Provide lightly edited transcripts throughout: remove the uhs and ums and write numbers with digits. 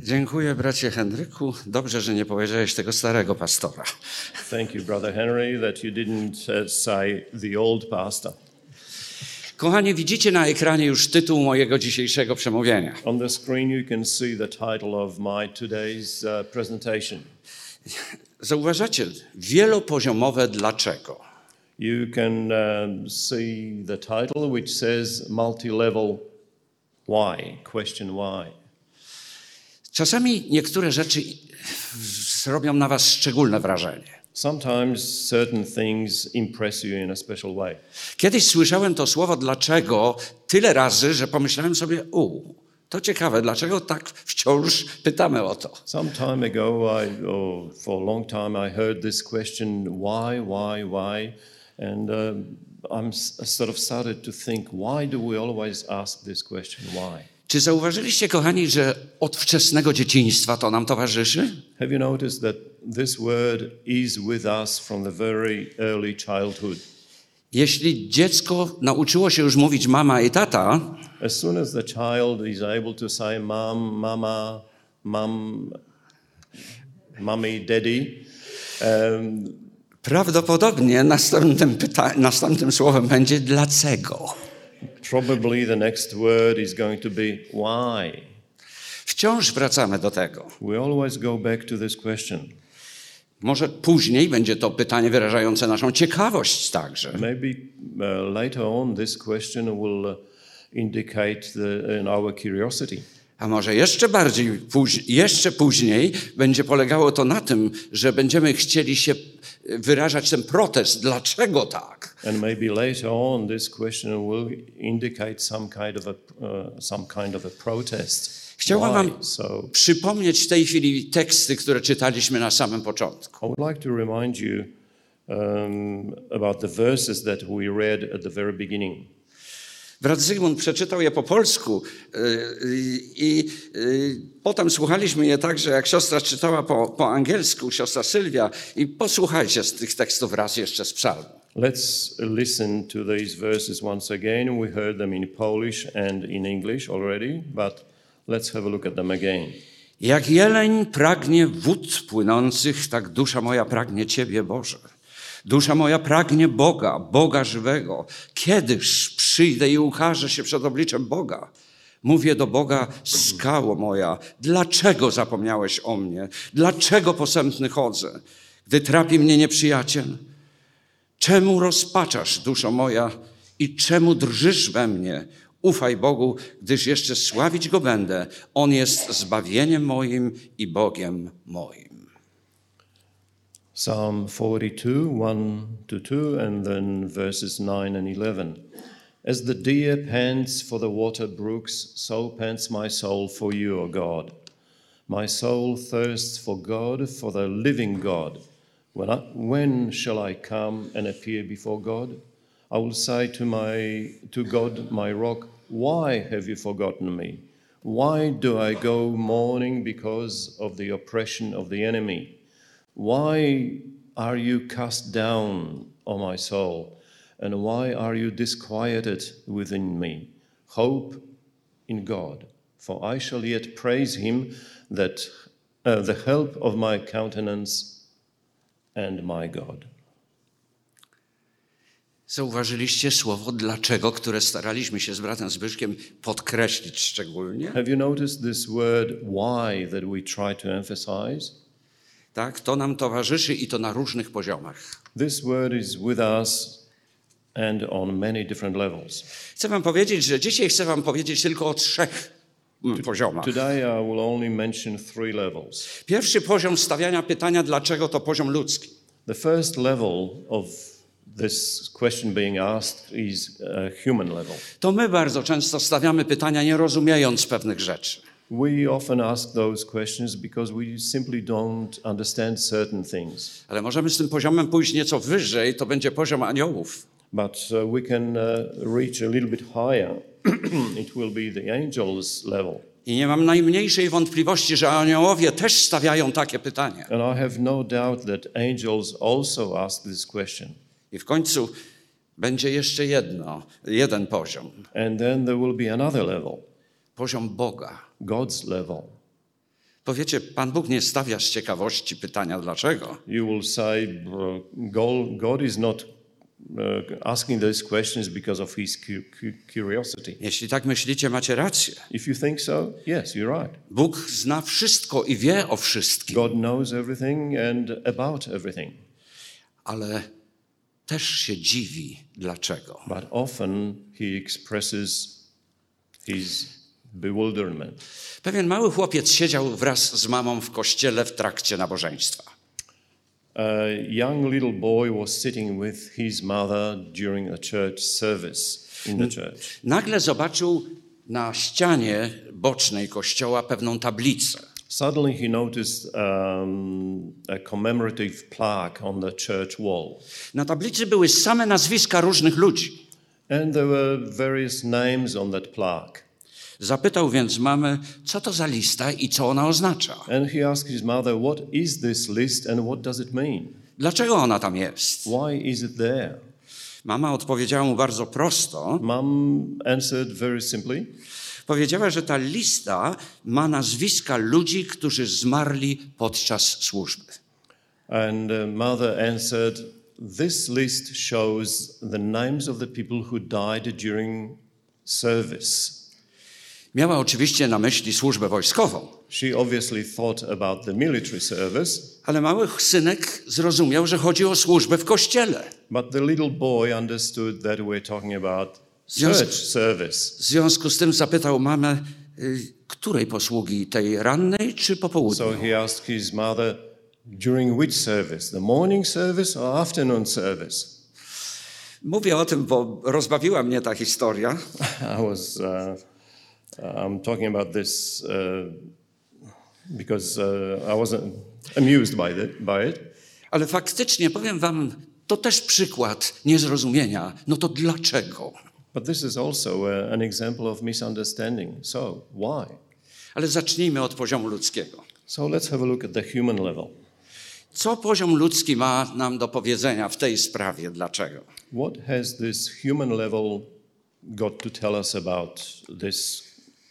Dziękuję, bracie Henryku. Dobrze, że nie powiedziałeś tego starego pastora. Thank you, Brother Henry, that you didn't say the old pastor. Kochani, widzicie na ekranie już tytuł mojego dzisiejszego przemówienia. On the screen you can see the title of my today's presentation. Zauważacie, wielopoziomowe dlaczego. You can see the title which says multi-level why, question why. Czasami niektóre rzeczy robią na was szczególne wrażenie. Sometimes certain things impress you in a special way. Kiedyś słyszałem to słowo dlaczego tyle razy, że pomyślałem sobie, to ciekawe, dlaczego tak wciąż pytamy o to. Some time ago, for a long time, I heard this question, why? And I'm sort of started to think, why do we always ask this question, why? Czy zauważyliście, kochani, że od wczesnego dzieciństwa to nam towarzyszy? Have you noticed that this word is with us from the very early childhood? Jeśli dziecko nauczyło się już mówić mama i tata, As soon as the child is able to say mom, mama, mommy, daddy, prawdopodobnie następnym słowem będzie dlaczego. probably the next word is going to be why. Wciąż wracamy do tego. We always go back to this question. Może później będzie to pytanie wyrażające naszą ciekawość także. Maybe later on this question will indicate our curiosity. A może jeszcze później będzie polegało to na tym, że będziemy chcieli się wyrażać ten protest. Dlaczego tak? And maybe later on this question will indicate some kind of a protest. Chciałbym wam przypomnieć w tej chwili teksty, które czytaliśmy na samym początku. I would like to remind you about the verses that we read at the very beginning. Brat Zygmunt przeczytał je po polsku i potem słuchaliśmy je także, jak siostra czytała po angielsku, siostra Sylwia, i posłuchajcie z tych tekstów raz jeszcze z psalmu. Let's listen to these verses once again. We heard them in Polish and in English already, but let's have a look at them again. Jak jeleń pragnie wód płynących, tak dusza moja pragnie Ciebie, Boże. Dusza moja pragnie Boga, Boga żywego. Kiedyż przyjdę i ukażę się przed obliczem Boga? Mówię do Boga, skało moja, dlaczego zapomniałeś o mnie? Dlaczego posępny chodzę, gdy trapi mnie nieprzyjaciel? Czemu rozpaczasz, duszo moja, i czemu drżysz we mnie? Ufaj Bogu, gdyż jeszcze sławić Go będę. On jest zbawieniem moim i Bogiem moim. Psalm 42, 1-2, and then verses 9 and 11. As the deer pants for the water brooks, so pants my soul for you, O God. My soul thirsts for God, for the living God. When shall I come and appear before God? I will say to God, my rock, why have you forgotten me? Why do I go mourning because of the oppression of the enemy? Why are you cast down, O my soul, and why are you disquieted within me? Hope in God, for I shall yet praise him, that the help of my countenance and my God. Zauważyliście słowo dlaczego, które staraliśmy się z bratem Zbyszkiem podkreślić szczególnie? Have you noticed this word why that we try to emphasize? Tak, to nam towarzyszy i to na różnych poziomach. This word is with us and on many different levels. Chcę wam powiedzieć, że dzisiaj chcę wam powiedzieć tylko o 3 poziomach. Today I will only mention 3 levels. Pierwszy poziom stawiania pytania dlaczego to poziom ludzki. The first level of this question being asked is a human level. To my bardzo często stawiamy pytania nie rozumiejąc pewnych rzeczy. We often ask those questions because we simply don't understand certain things. Ale możemy z tym poziomem pójść nieco wyżej, to będzie poziom aniołów. But we can reach a little bit higher. It will be the angels level. I nie mam najmniejszej wątpliwości, że aniołowie też stawiają takie pytanie. And I have no doubt that angels also ask this question. I w końcu będzie jeszcze jeden poziom. And then there will be another level. Poziom Boga. God's level. Powiecie, Pan Bóg nie stawia z ciekawości pytania dlaczego. You will say, God is not asking those questions because of his curiosity. Jeśli tak myślicie, macie rację. If you think so, yes, you're right. Bóg zna wszystko i wie o wszystkim, God knows everything and about everything. ale też się dziwi dlaczego. But often he expresses his bewilderment. Pewien mały chłopiec siedział wraz z mamą w kościele w trakcie nabożeństwa. A young little boy was sitting with his mother during a church service in the church. Nagle zobaczył na ścianie bocznej kościoła pewną tablicę. Suddenly he noticed a commemorative plaque on the church wall. Na tablicy były same nazwiska różnych ludzi. And there were various names on that plaque. Zapytał więc mamę, co to za lista i co ona oznacza. And he asked his mother, what is this list and what does it mean? Dlaczego ona tam jest? Why is it there? Mama odpowiedziała mu bardzo prosto. Mum answered very simply. Powiedziała, że ta lista ma nazwiska ludzi, którzy zmarli podczas służby. And mother answered, this list shows the names of the people who died during service. Miała oczywiście na myśli służbę wojskową, She obviously thought about the military service, ale mały synek zrozumiał, że chodzi o służbę w kościele. but the little boy understood that we're talking about Związku- church service. W związku z tym zapytał mamę, której posługi, tej rannej czy po południu? So he asked his mother, during which service? The morning service or afternoon service? Mówię o tym, bo rozbawiła mnie ta historia. I'm talking about this because I wasn't amused by it. Ale faktycznie, powiem wam, to też przykład niezrozumienia. No to dlaczego? But this is also an example of misunderstanding. So, why? Ale zacznijmy od poziomu ludzkiego. So let's have a look at the human level. Co poziom ludzki ma nam do powiedzenia w tej sprawie? Dlaczego? What has this human level got to tell us about this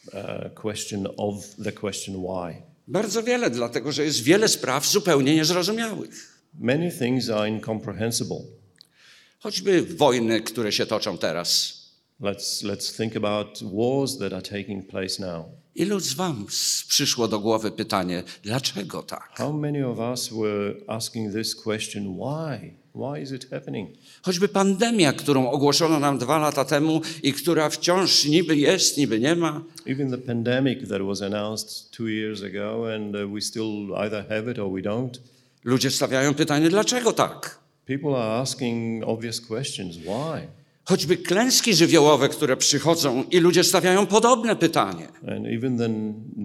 question why? Bardzo wiele, dlatego że jest wiele spraw zupełnie niezrozumiałych. Many things are incomprehensible. Choćby wojny, które się toczą teraz. Let's think about wars that are taking place now. Ilu z wam przyszło do głowy pytanie, dlaczego tak? How many of us were asking this question, why? Why is it happening? Choćby pandemia, którą ogłoszono nam 2 lata temu i która wciąż niby jest, niby nie ma. Even the pandemic that was announced 2 years ago and we still either have it or we don't. Ludzie stawiają pytanie, dlaczego tak? People are asking obvious questions, why? Choćby klęski żywiołowe, które przychodzą i ludzie stawiają podobne pytanie. And even the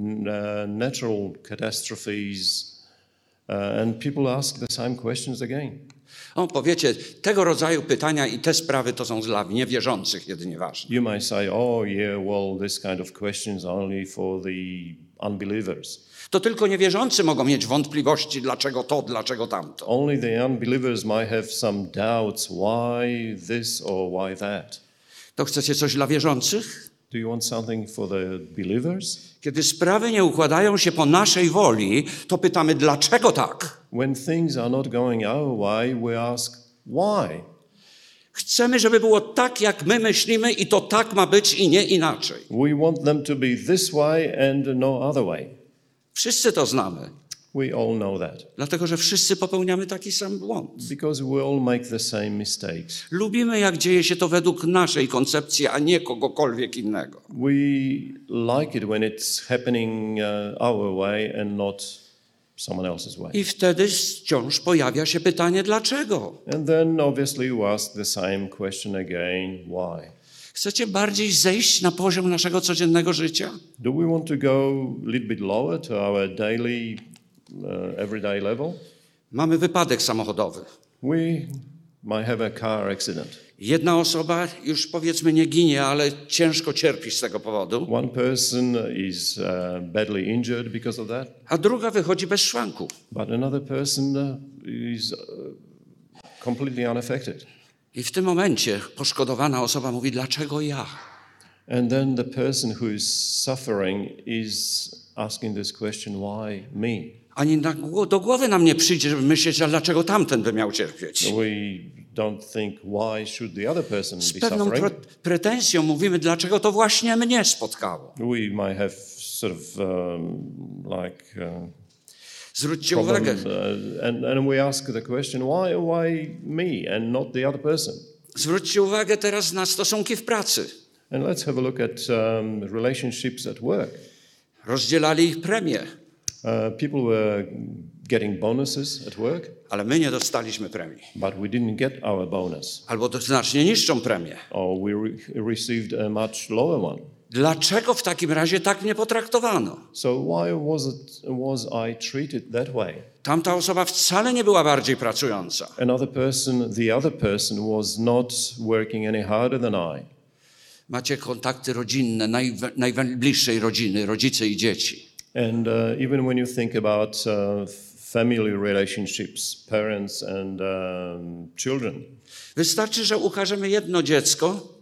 natural catastrophes and people ask the same questions again. O, powiecie, tego rodzaju pytania i te sprawy to są dla niewierzących jedynie ważne. You may say, oh yeah, well, this kind of questions are only for the unbelievers. To tylko niewierzący mogą mieć wątpliwości, dlaczego to, dlaczego tamto. Only the unbelievers might have some doubts, why this or why that. To chcecie coś dla wierzących? Do you want something for the believers? Kiedy sprawy nie układają się po naszej woli, to pytamy, dlaczego tak? When things are not going our way, we ask, why? Chcemy, żeby było tak, jak my myślimy i to tak ma być i nie inaczej. We want them to be this way and no other way. Wszyscy to znamy, We all know that dlatego że wszyscy popełniamy taki sam błąd. because we all make the same mistakes. Lubimy, jak dzieje się to według naszej koncepcji, a nie kogokolwiek innego. We like it when it's happening our way and not someone else's way. I wtedy wciąż pojawia się pytanie, dlaczego? And then obviously we ask the same question again, why? Chcecie bardziej zejść na poziom naszego codziennego życia? Do we want to go a little bit lower to our daily, everyday level? Mamy wypadek samochodowy. We might have a car accident. Jedna osoba już powiedzmy nie ginie, ale ciężko cierpi z tego powodu, One person is badly injured because of that, a druga wychodzi bez szwanku. but another person is completely unaffected. I w tym momencie poszkodowana osoba mówi, dlaczego ja? And then the person who is suffering is asking this question, why me? Ani do głowy nam nie przyjdzie, żeby myśleć, a dlaczego tamten by miał cierpieć. We don't think, why should the other person Z be pewną suffering? pretensją mówimy, dlaczego to właśnie mnie spotkało. We might have sort of Zwróćcie problem, uwagę, and we ask the question, why me and not the other person? zwróćcie uwagę teraz na stosunki w pracy. And let's have a look at relationships at work. Rozdzielali ich premie, People were getting bonuses at work, ale my nie dostaliśmy premii. but we didn't get our bonus, Albo to znacznie niższą premię. or we received a much lower one. Dlaczego w takim razie tak mnie potraktowano? So why was I treated that way? Tamta osoba wcale nie była bardziej pracująca. The other person was not working any harder than I. Macie kontakty rodzinne, najbliższej rodziny, rodzice i dzieci. And even when you think about family relationships, parents and children, Wystarczy, że ukażemy jedno dziecko.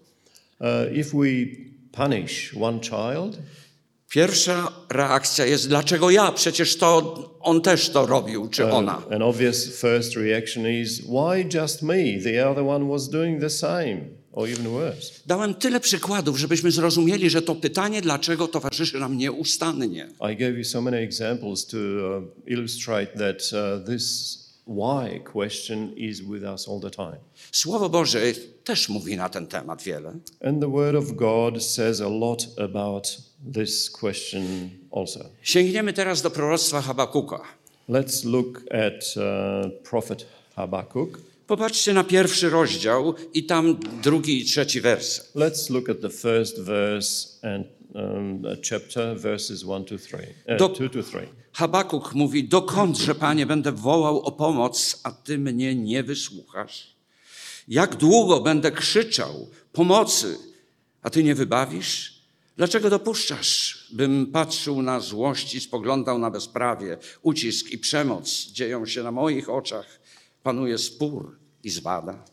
if we punish one child, Pierwsza reakcja jest, dlaczego ja? Przecież to on też to robił, czy ona. an obvious first reaction is, why just me? The other one was doing the same, or even worse. Dałem tyle przykładów, żebyśmy zrozumieli, że to pytanie, dlaczego, towarzyszy nam nieustannie. I gave you so many examples to illustrate that this why question is with us all the time. Słowo Boże też mówi na ten temat wiele. And the Word of God says a lot about this question also. Sięgniemy teraz do proroctwa Habakuka. Let's look at prophet Habakkuk. Popatrzcie na 1 rozdział i tam 2 i 3 werset. Let's look at the first verse and chapter, verses 1 to 3. 2 to 3. Habakuk mówi, dokądże, Panie, będę wołał o pomoc, a Ty mnie nie wysłuchasz? Jak długo będę krzyczał pomocy, a Ty nie wybawisz? Dlaczego dopuszczasz, bym patrzył na złość i spoglądał na bezprawie? Ucisk i przemoc dzieją się na moich oczach. Panuje spór i zwada.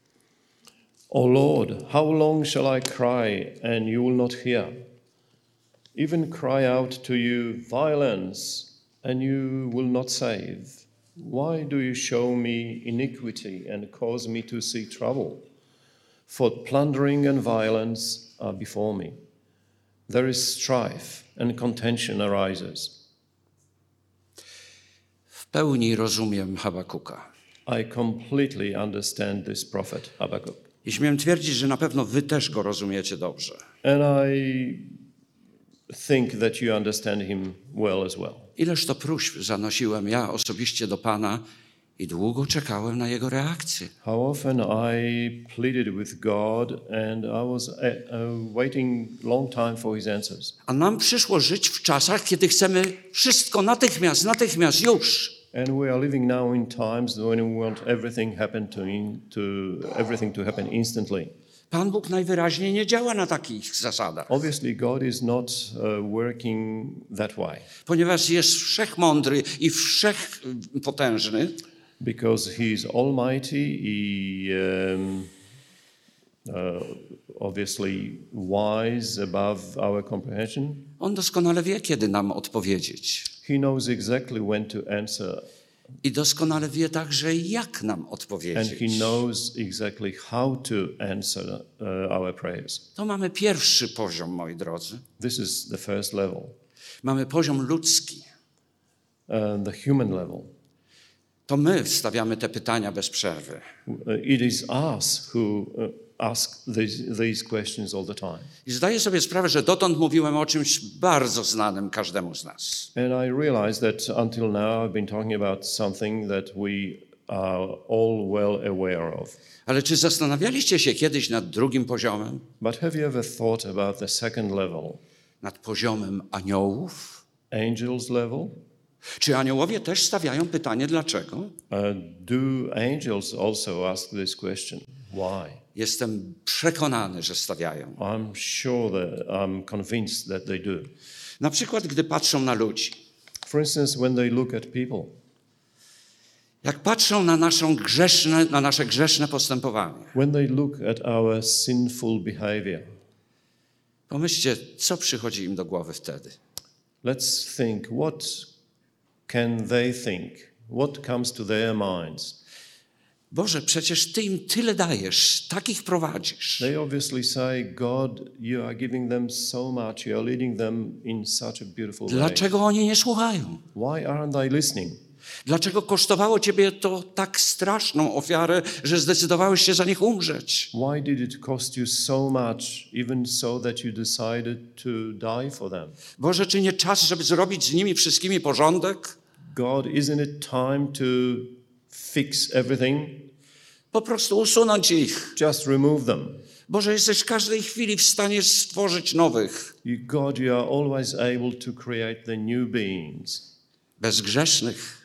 O Lord, how long shall I cry and you will not hear? Even cry out to you violence and you will not save. Why do you show me iniquity and cause me to see trouble? For plundering and violence are before me. There is strife and contention arises. W pełni rozumiem Habakuka. I completely understand this prophet Habakkuk. I śmiem twierdzić, że na pewno wy też go rozumiecie dobrze. And I think that you understand him well as well. Ileż to próśb zanosiłem ja osobiście do Pana i długo czekałem na Jego reakcję. How often I pleaded with God and I was waiting long time for his answers. A nam przyszło żyć w czasach, kiedy chcemy wszystko natychmiast, już. And we are living now in times when we want everything to happen instantly. Pan Bóg najwyraźniej nie działa na takich zasadach, Obviously, God is not working that way ponieważ jest wszechmądry i wszechpotężny. because He is Almighty. Obviously wise above our comprehension. On doskonale wie, kiedy nam odpowiedzieć. He knows exactly when to answer. I doskonale wie także, jak nam And odpowiedzieć. He knows exactly how to answer our prayers. To mamy pierwszy poziom, moi drodzy. This is the first level, Mamy poziom ludzki. the human level. To my stawiamy te pytania bez przerwy. It is us who ask these questions all the time. I zdaję sobie sprawę, że dotąd mówiłem o czymś bardzo znanym każdemu z nas. And I realize that until now I've been talking about something that we are all well aware of. Ale czy zastanawialiście się kiedyś nad drugim poziomem? But have you ever thought about the second level, Nad poziomem aniołów? angels level? Czy aniołowie też stawiają pytanie dlaczego? Do angels also ask this question? Why? Jestem przekonany, że stawiają. I'm convinced that they do. Na przykład, gdy patrzą na ludzi. For instance, when they look at people, Jak patrzą na nasze grzeszne postępowanie. when they look at our sinful behavior, Pomyślcie, co przychodzi im do głowy wtedy. let's think, what can they think? What comes to their minds? Boże, przecież Ty im tyle dajesz, tak ich prowadzisz. They obviously say, God, you are giving them so much, you are leading them in such a beautiful way. Dlaczego oni nie słuchają? Why aren't they listening? Dlaczego kosztowało Ciebie to tak straszną ofiarę, że zdecydowałeś się za nich umrzeć? Why did it cost you so much, even so that you decided to die for them? Boże, czy nie czas, żeby zrobić z nimi wszystkimi porządek? God, isn't it time to fix everything? Po prostu usunąć ich. Just remove them. Boże, jesteś w każdej chwili w stanie stworzyć nowych, God, you are always able to create the new beings, bezgrzesznych,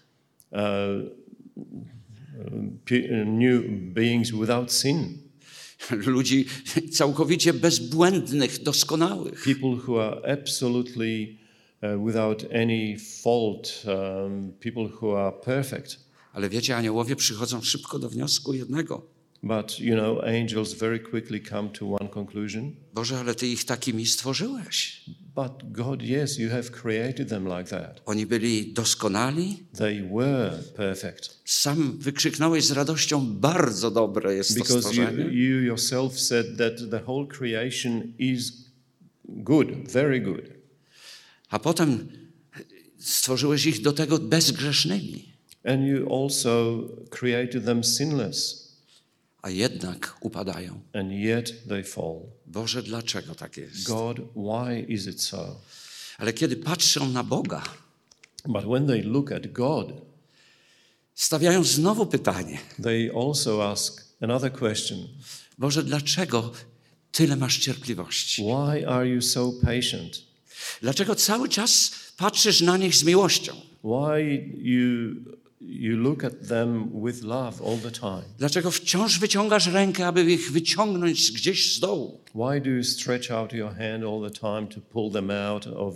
new beings without sin. ludzi całkowicie bezbłędnych, doskonałych. People who are absolutely without any fault, people who are perfect. Ale wiecie, aniołowie przychodzą szybko do wniosku jednego. But, you know, angels very quickly come to one conclusion. Boże, ale Ty ich takimi stworzyłeś. But God, yes, you have created them like that. Oni byli doskonali. They were perfect. Sam wykrzyknąłeś z radością, bardzo dobre jest to Because stworzenie. you yourself said that the whole creation is good, very good. A potem stworzyłeś ich do tego bezgrzesznymi. And you also created them sinless. A jednak upadają. And yet they fall. Boże, dlaczego tak jest? God, why is it so? Ale kiedy patrzą na Boga, But when they look at God, stawiają znowu pytanie. they also ask another question. Boże, dlaczego tyle masz cierpliwości? Why are you so patient? Dlaczego cały czas patrzysz na nich z miłością? Why you look at them with love all the time? Dlaczego wciąż wyciągasz rękę, aby ich wyciągnąć gdzieś z dołu? Why do you stretch out your hand all the time to pull them out of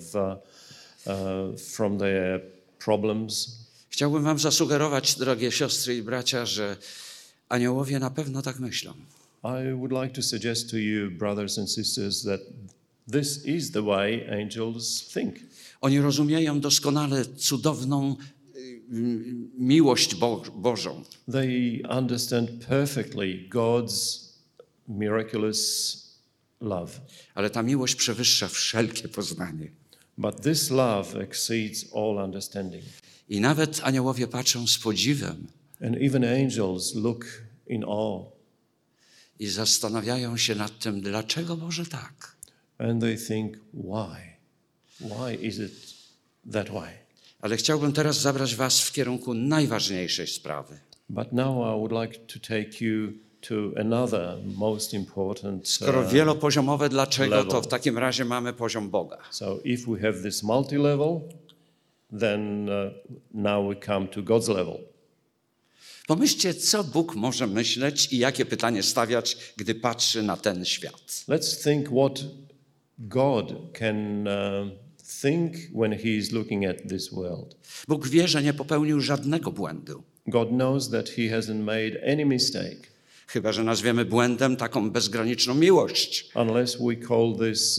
from their problems? Chciałbym wam zasugerować, drogie siostry i bracia, że aniołowie na pewno tak myślą. I would like to suggest to you, brothers and sisters, that this is the way angels think. Oni rozumieją doskonale cudowną miłość Bożą. They understand perfectly God's miraculous love. Ale ta miłość przewyższa wszelkie poznanie. But this love exceeds all understanding. I nawet aniołowie patrzą z podziwem And even angels look in awe. i zastanawiają się nad tym, dlaczego Boże tak? And they think, why? Why is it that way? Ale chciałbym teraz zabrać was w kierunku najważniejszej sprawy. But now I would like to take you to another most important Skoro wielopoziomowe, dlaczego, level. to w takim razie mamy poziom Boga. So if we have this multi-level, then now we come to God's level. Pomyślcie, co Bóg może myśleć i jakie pytanie stawiać, gdy patrzy na ten świat. Let's think what God can think when he is looking at this world. Bóg wie, że nie popełnił żadnego błędu. God knows that he hasn't made any mistake. Chyba że nazwiemy błędem taką bezgraniczną miłość. Unless we call this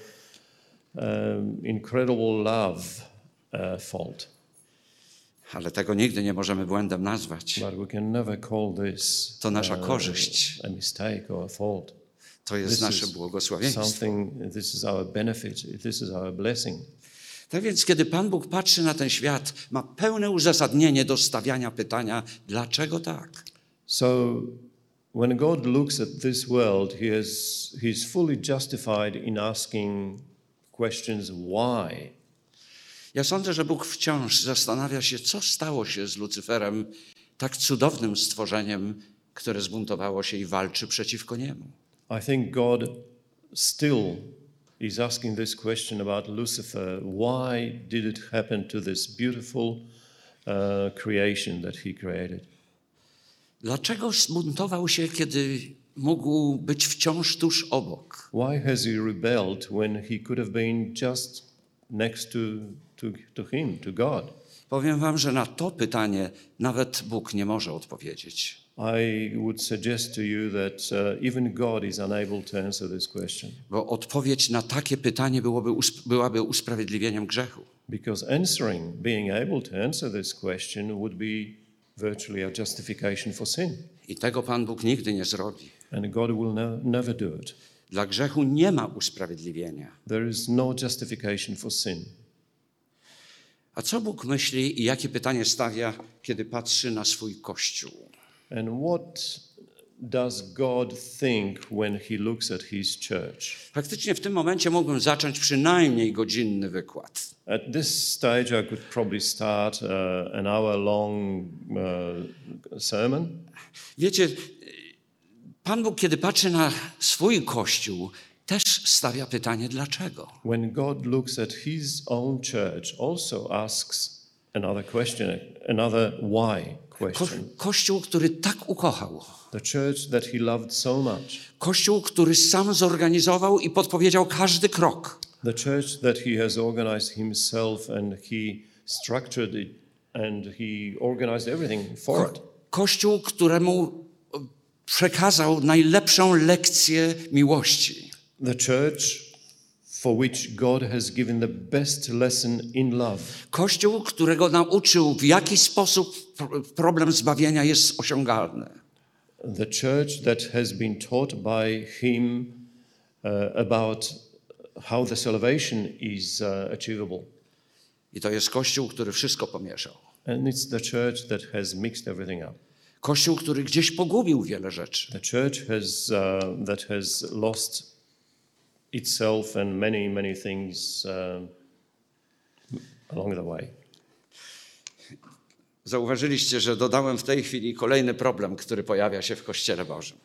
incredible love fault. Ale tego nigdy nie możemy błędem nazwać. But we can never call this To nasza korzyść. a mistake or a fault. To jest This nasze is błogosławieństwo. this is our benefit, this is our blessing. Tak więc, kiedy Pan Bóg patrzy na ten świat, ma pełne uzasadnienie do stawiania pytania, dlaczego tak? So when God looks at this world, he's fully justified in asking questions why. Ja sądzę, że Bóg wciąż zastanawia się, co stało się z Lucyferem, tak cudownym stworzeniem, które zbuntowało się i walczy przeciwko niemu. I think God still is asking this question about Lucifer. Why did it happen to this beautiful creation that he created? Dlaczego zbuntował się, kiedy mógł być wciąż tuż obok? Why has he rebelled when he could have been just next to him, to God? Powiem wam, że na to pytanie nawet Bóg nie może odpowiedzieć. I would suggest to you that even God is unable to answer this question. Bo odpowiedź na takie pytanie byłaby usprawiedliwieniem grzechu. Because being able to answer this question would be virtually a justification for sin. I tego Pan Bóg nigdy nie zrobi. And God will never do it. Dla grzechu nie ma usprawiedliwienia. There is no justification for sin. A co Bóg myśli i jakie pytanie stawia, kiedy patrzy na swój Kościół? And what does God think when he looks at his church? Faktycznie w tym momencie mógłbym zacząć przynajmniej godzinny wykład. At this stage I could probably start an hour-long sermon. Wiecie, Pan Bóg, kiedy patrzy na swój Kościół, też stawia pytanie dlaczego. When God looks at his own church, also asks another question, another why question. Kościół, który tak ukochał. The church that he loved so much. Kościół, który sam zorganizował i podpowiedział każdy krok. The church that he has organized himself and he structured it and he organized everything for it. Kościół, któremu przekazał najlepszą lekcję miłości. The church for which God has given the best lesson in love. Kościół, którego nauczył, w jaki sposób problem zbawienia jest osiągalny. The church that has been taught by him about how the salvation is achievable. I to jest Kościół, który wszystko pomieszał. And it's the church that has mixed everything up. Kościół, który gdzieś pogubił wiele rzeczy. The church that has lost itself and many things along the way. Zauważyliście, że dodałem w tej chwili kolejny problem, który pojawia się w Kościele Bożym.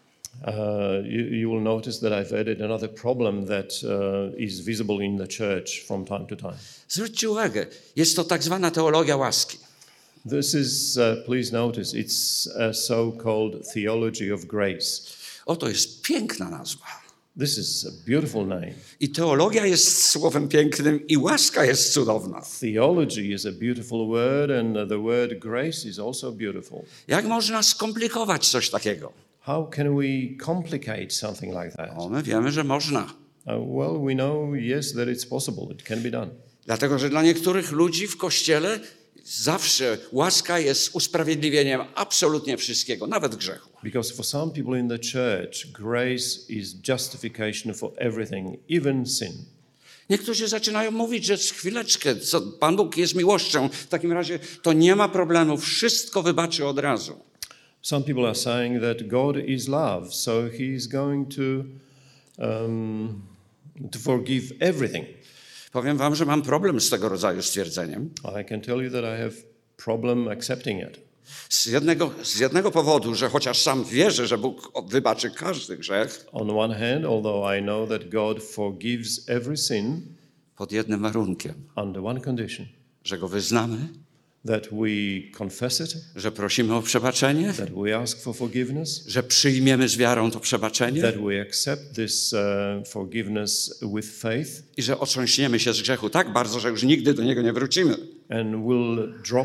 You will notice that I've added another problem that is visible in the church from time to time. Zwróćcie uwagę, jest to tak zwana teologia łaski. This is, please notice, it's a so-called theology of grace. Oto jest piękna nazwa. This is a beautiful name. I teologia jest słowem pięknym i łaska jest cudowna. Theology is a beautiful word and the word grace is also beautiful. Jak można skomplikować coś takiego? How can we complicate something like that? My wiemy, że można. Well, we know, yes, that it's possible. It can be done. Dlatego, że dla niektórych ludzi w Kościele zawsze łaska jest usprawiedliwieniem absolutnie wszystkiego, nawet grzechu. Because for some people in the church, grace is justification for everything, even sin. Niektórzy zaczynają mówić, że chwileczkę, Pan Bóg jest miłością, w takim razie to nie ma problemu, wszystko wybaczy od razu. Some people are saying that God is love, so he is going to forgive everything. Powiem wam, że mam problem z tego rodzaju stwierdzeniem. I can tell you that I have problem accepting it. Z jednego powodu, że chociaż sam wierzę, że Bóg wybaczy każdy grzech. On one hand, although I know that God forgives every sin, pod jednym warunkiem, under one condition, że go wyznamy, that we confess it, że prosimy o przebaczenie, that we ask for forgiveness, że przyjmiemy z wiarą to przebaczenie that we accept this forgiveness with faith, i że otrząśniemy się z grzechu tak bardzo, że już nigdy do niego nie wrócimy. and will drop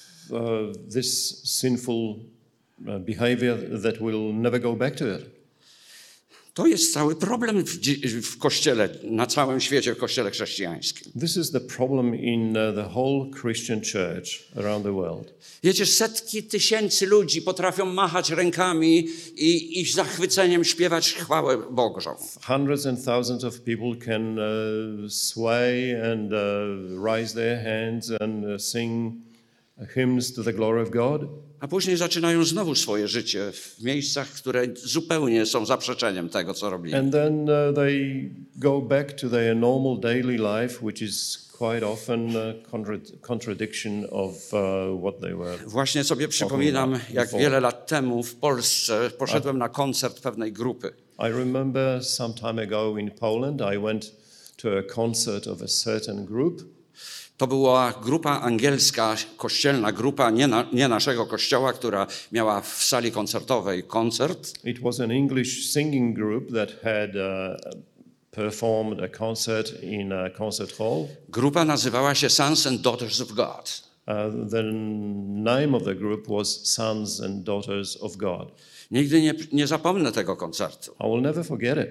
this sinful behavior that will never go back to it. To jest cały problem w Kościele, na całym świecie, w Kościele chrześcijańskim. This is the problem in the whole Christian church around the world. Wiecie, setki tysięcy ludzi potrafią machać rękami i z zachwyceniem śpiewać chwałę Bożą. Hundreds and thousands of people can sway and raise their hands and sing hymns to the glory of God. A później zaczynają znowu swoje życie w miejscach, które zupełnie są zaprzeczeniem tego, co robili. And then they go back to their normal daily life, which is quite often contradiction of what they were. Właśnie sobie przypominam, jak wiele lat temu w Polsce poszedłem na koncert pewnej grupy. I remember some time ago in Poland, I went to a concert of a certain group. To była grupa angielska, kościelna grupa, nie naszego kościoła, która miała w sali koncertowej koncert. It was an English singing group that had performed a concert in a concert hall. Grupa nazywała się Sons and Daughters of God. The name of the group was Sons and Daughters of God. Nigdy nie zapomnę tego koncertu. I will never forget it.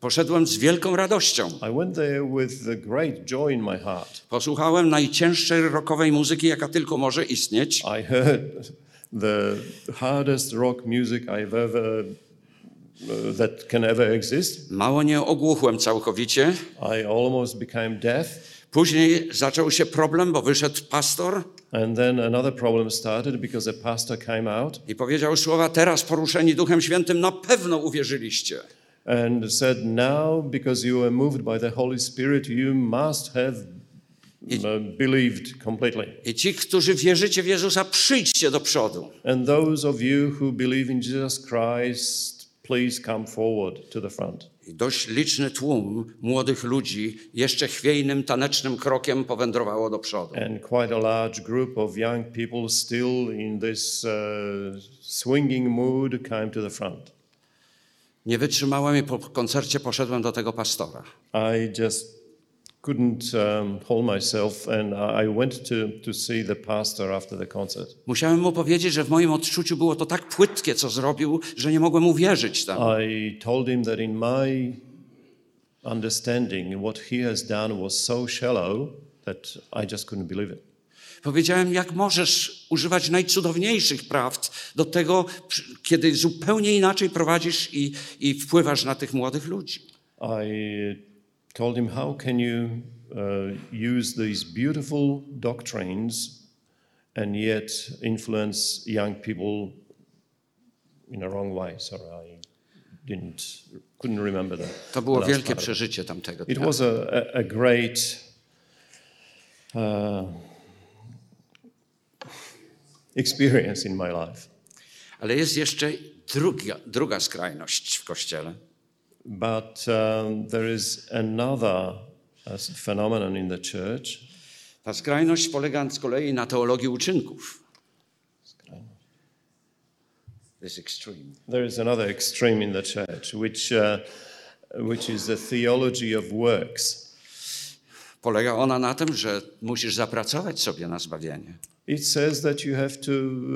Poszedłem z wielką radością. I went there with a great joy in my heart. Posłuchałem najcięższej rockowej muzyki, jaka tylko może istnieć. I heard the hardest rock music I've ever that can ever exist. Mało nie ogłuchłem całkowicie. I almost became deaf. Później zaczął się problem, bo wyszedł pastor And then another problem started because a pastor came out i powiedział słowa: teraz poruszeni Duchem Świętym na pewno uwierzyliście. and said, now because you were moved by the Holy Spirit, you must have believed completely. I ci, którzy wierzycie w Jezusa, przyjdźcie do przodu. And those of you who believe in Jesus Christ, please come forward to the front. I dość liczny tłum młodych ludzi jeszcze chwiejnym, tanecznym krokiem powędrowało do przodu. And quite a large group of young people still in this swinging mood came to the front. Nie wytrzymałem i po koncercie poszedłem do tego pastora. I just couldn't hold myself and I went to see the pastor after the concert. Musiałem mu powiedzieć, że w moim odczuciu było to tak płytkie, co zrobił, że nie mogłem uwierzyć temu. I told him that in my understanding what he has done was so shallow that I just couldn't believe it. Powiedziałem, jak możesz używać najcudowniejszych prawd do tego, kiedy zupełnie inaczej prowadzisz i wpływasz na tych młodych ludzi. I told him, how can you use these beautiful doctrines and yet influence young people in a wrong way? Sorry, I couldn't remember that. To było last wielkie part of it. przeżycie tamtego It dnia. was a great experience in my life. Ale jest jeszcze druga skrajność w Kościele. But there is another phenomenon in the church. Ta skrajność polega z kolei na teologii uczynków. This extreme. There is another extreme in the church, which is the theology of works. Polega ona na tym, że musisz zapracować sobie na zbawienie. It says that you have to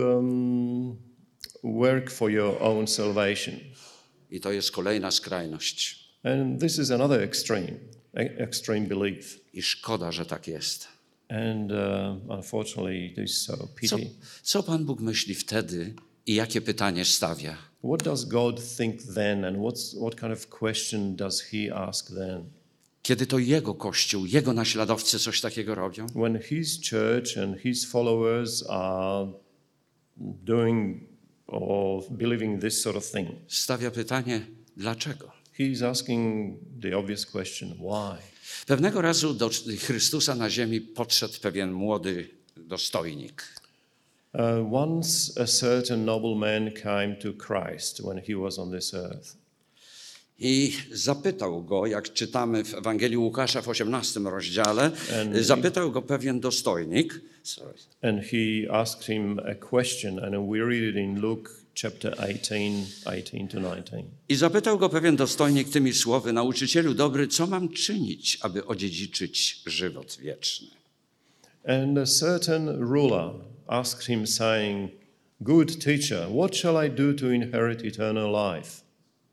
work for your own salvation. I to jest kolejna skrajność. And this is another extreme belief. I szkoda, że tak jest. And unfortunately, it is so pity. Co Pan Bóg myśli wtedy i jakie pytanie stawia? What does God think then, and what kind of question does He ask then? Kiedy to Jego Kościół, Jego naśladowcy coś takiego robią? When His church and His followers are doing or believing this sort of thing, Stawia pytanie, dlaczego? He's asking the obvious question, why? Pewnego razu do Chrystusa na ziemi podszedł pewien młody dostojnik. Once a certain nobleman came to Christ when he was on this earth. I zapytał go, jak czytamy w Ewangelii Łukasza w 18 rozdziale, zapytał go pewien dostojnik. And he asked him a question, and we read it in Luke chapter 18 to 19. I zapytał go pewien dostojnik tymi słowy: nauczycielu dobry, co mam czynić, aby odziedziczyć żywot wieczny? And a certain ruler asked him, saying, good teacher, what shall I do to inherit eternal life?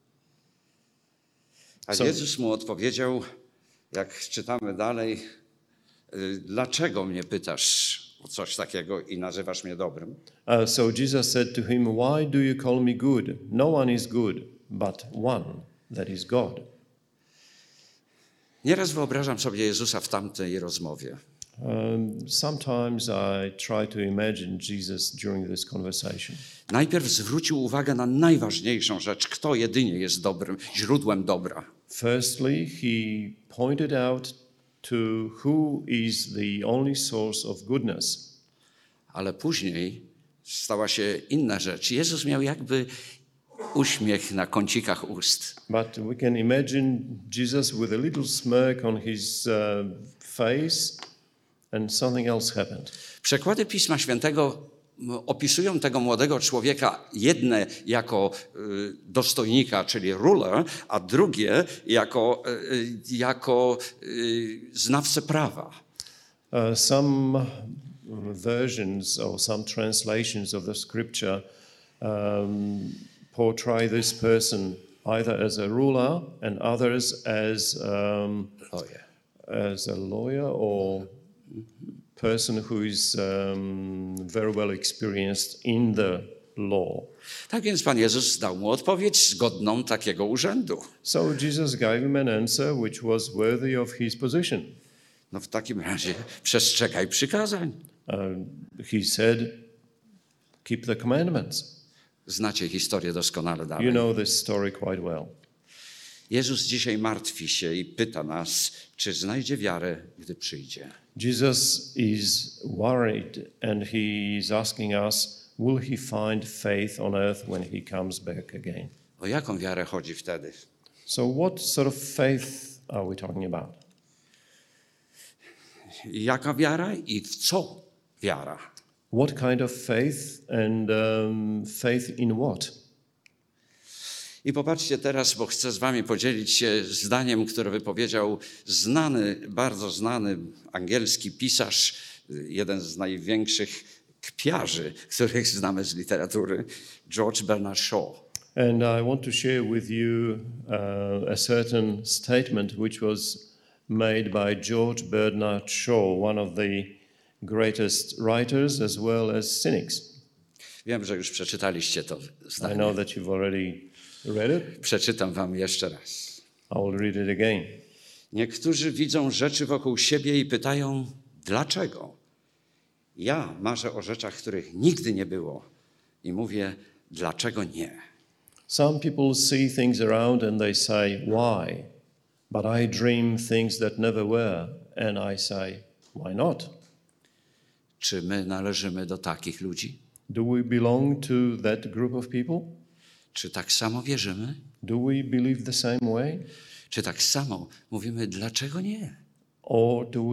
A Jezus mu odpowiedział, jak czytamy dalej, dlaczego mnie pytasz o coś takiego i nazywasz mnie dobrym? So Jesus said to him, why do you call me good? No one is good, but one, that is God. Nieraz wyobrażam sobie Jezusa w tamtej rozmowie. Sometimes I try to imagine Jesus during this conversation. Najpierw zwrócił uwagę na najważniejszą rzecz, kto jedynie jest dobrym, źródłem dobra. Firstly, he pointed out to who is the only source of goodness. Ale później stała się inna rzecz. Jezus miał jakby uśmiech na kącikach ust. But we can imagine Jesus with a little smirk on his face, and something else happened. Przekłady Pisma Świętego opisują tego młodego człowieka, jedne jako dostojnika, czyli ruler, a drugie jako znawcę prawa. Some versions or some translations of the scripture portray this person either as a ruler and others Oje. as a lawyer or person who is very well experienced in the law. Tak więc Pan Jezus dał mu odpowiedź godną takiego urzędu. So Jesus gave him an answer which was worthy of his position. No w takim razie przestrzegaj przykazań. He said, keep the commandments. Znacie historię doskonale dalej. You know this story quite well. Jezus dzisiaj martwi się i pyta nas, czy znajdzie wiarę, gdy przyjdzie. Jesus is worried and he is asking us, will he find faith on earth when he comes back again? O jaką wiarę chodzi wtedy? So what sort of faith are we talking about? Jaka wiara i w co wiara? What kind of faith and faith in what? I popatrzcie teraz, bo chcę z wami podzielić się zdaniem, które wypowiedział bardzo znany angielski pisarz, jeden z największych kpiarzy, których znamy z literatury, George Bernard Shaw. And I want to share with you a certain statement which was made by George Bernard Shaw, one of the greatest writers as well as cynics. Wiem, że już przeczytaliście to I zdanie. know that you've already read it. Przeczytam wam jeszcze raz. I will read it again. Niektórzy widzą rzeczy wokół siebie i pytają, dlaczego? Ja marzę o rzeczach, których nigdy nie było i mówię, dlaczego nie? Some people see things around and they say, why? But I dream things that never were. And I say, why not? Czy my należymy do takich ludzi? Do we belong to that group of people? Czy tak samo wierzymy? Do we believe the same way? Czy tak samo mówimy, dlaczego nie? Or do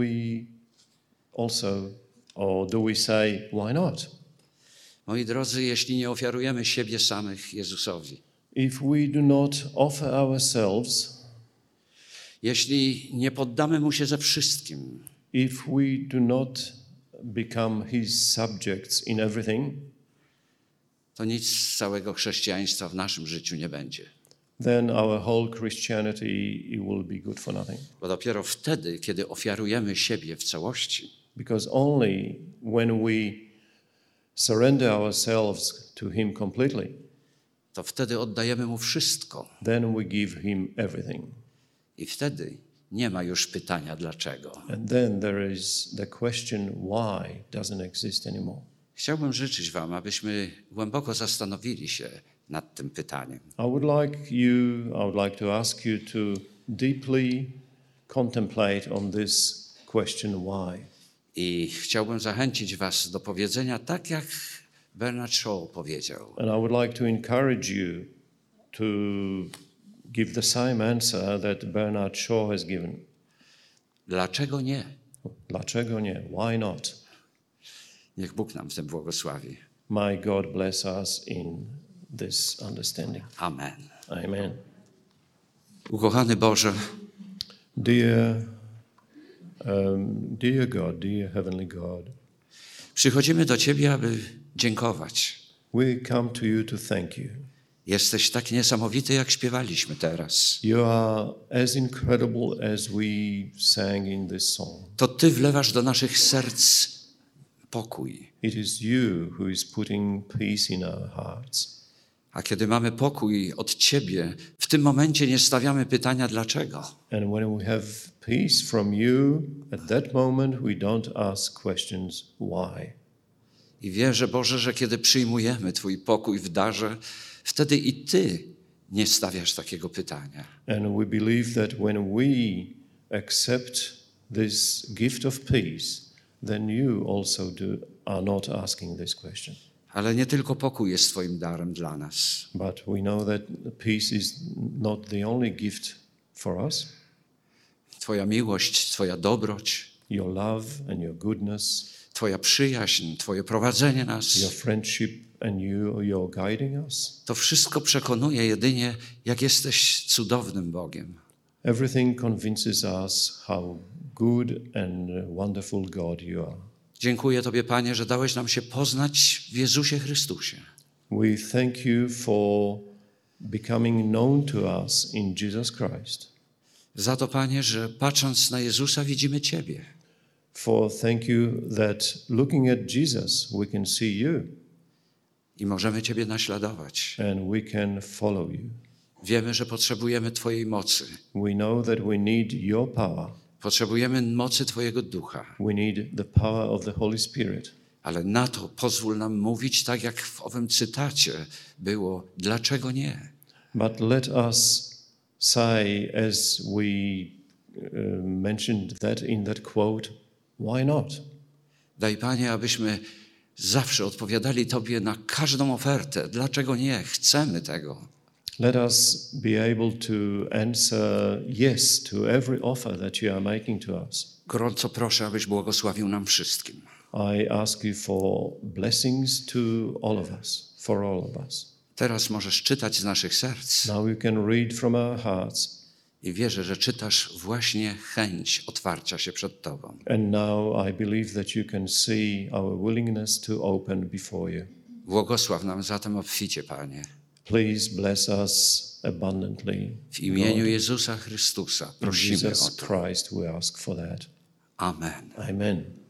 we say, why not? Moi drodzy, jeśli nie ofiarujemy siebie samych Jezusowi, If we do not offer ourselves, jeśli nie poddamy Mu się ze wszystkim, if we do not become His subjects in everything, to nic z całego chrześcijaństwa w naszym życiu nie będzie. then our whole Christianity it will be good for nothing. Bo dopiero wtedy, kiedy ofiarujemy siebie w całości, Because only when we surrender ourselves to Him completely, to wtedy oddajemy Mu wszystko. then we give Him everything. I wtedy nie ma już pytania dlaczego. And then there is the question why doesn't exist anymore. Chciałbym życzyć wam, abyśmy głęboko zastanowili się nad tym pytaniem. I would like to ask you to deeply contemplate on this question why. I chciałbym zachęcić was do powiedzenia tak, jak Bernard Shaw powiedział. And I would like to encourage you to give the same answer that Bernard Shaw has given. Dlaczego nie? Dlaczego nie? Why not? Niech Bóg nam w tym błogosławi. May God bless us in this understanding. Amen. Amen. Ukochany Boże, Dear God, dear Heavenly God, przychodzimy do Ciebie, aby dziękować. we come to you to thank you. Jesteś tak niesamowity, jak śpiewaliśmy teraz. You are as incredible as we sang in this song. To Ty wlewasz do naszych serc pokój. It is you who is putting peace in our hearts. A kiedy mamy pokój od Ciebie, w tym momencie nie stawiamy pytania dlaczego. And when we have peace from you, at that moment we don't ask questions why. I wierzę, Boże, że kiedy przyjmujemy Twój pokój w darze, wtedy i Ty nie stawiasz takiego pytania. And we believe that when we accept this gift of peace, then you also are not asking this question. Ale nie tylko pokój jest Twoim darem dla nas. But we know that peace is not the only gift for us. Twoja miłość, Twoja dobroć, Your love and your goodness, Twoja przyjaźń, Twoje prowadzenie nas. your friendship and you're guiding us. To wszystko przekonuje jedynie, jak jesteś cudownym Bogiem. Everything convinces us how good and wonderful God you are. Dziękuję Tobie, Panie, że dałeś nam się poznać w Jezusie Chrystusie. We thank you for becoming known to us in Jesus Christ. Za to, Panie, że patrząc na Jezusa widzimy Ciebie. For thank you that looking at Jesus, we can see you I możemy Ciebie naśladować. and we can follow you. Wiemy, że potrzebujemy Twojej mocy. We know that we need your power. Potrzebujemy mocy Twojego Ducha. We need the power of the Holy Spirit. Ale na to pozwól nam mówić, tak jak w owym cytacie było, dlaczego nie? But let us say, as we mentioned that in that quote, why not? Daj, Panie, abyśmy zawsze odpowiadali Tobie na każdą ofertę. Dlaczego nie? Chcemy tego. Let us be able to answer yes to every offer that you are making to us. Gorąco proszę, abyś błogosławił nam wszystkim. I ask you for blessings to all of us, for all of us. Teraz możesz czytać z naszych serc Now we can read from our hearts. i wierzę, że czytasz właśnie chęć otwarcia się przed Tobą. And now I believe that you can see our willingness to open before you. Błogosław nam zatem obficie, Panie. Please bless us abundantly. W imieniu God. Jezusa Chrystusa In prosimy o Jesus to. Christ we ask for that. Amen. Amen.